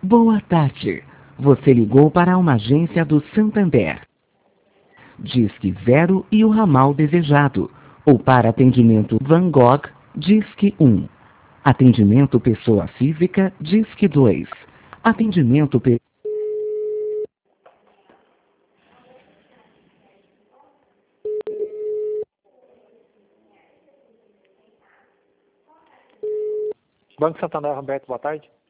Boa tarde. Você ligou para uma agência do Santander. Disque 0 e o ramal desejado. Ou para atendimento Van Gogh, Disque 1. Atendimento pessoa física, Disque 2. Atendimento Banco Santander, Roberto, boa tarde.